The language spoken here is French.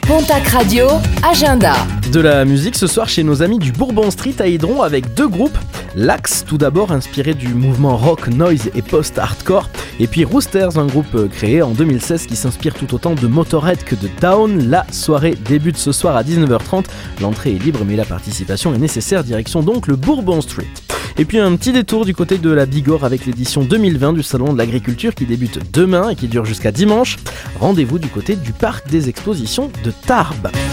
Pontac Radio, agenda. De la musique ce soir chez nos amis du Bourbon Street à Hydron avec deux groupes. L'Axe, tout d'abord inspiré du mouvement rock, noise et post-hardcore. Et puis Roosters, un groupe créé en 2016 qui s'inspire tout autant de Motorhead que de Down. La soirée débute ce soir à 19h30. L'entrée est libre mais la participation est nécessaire. Direction donc le Bourbon Street. Et puis un petit détour du côté de la Bigorre avec l'édition 2020 du Salon de l'Agriculture qui débute demain et qui dure jusqu'à dimanche. Rendez-vous du côté du Parc des Expositions de Tarbes.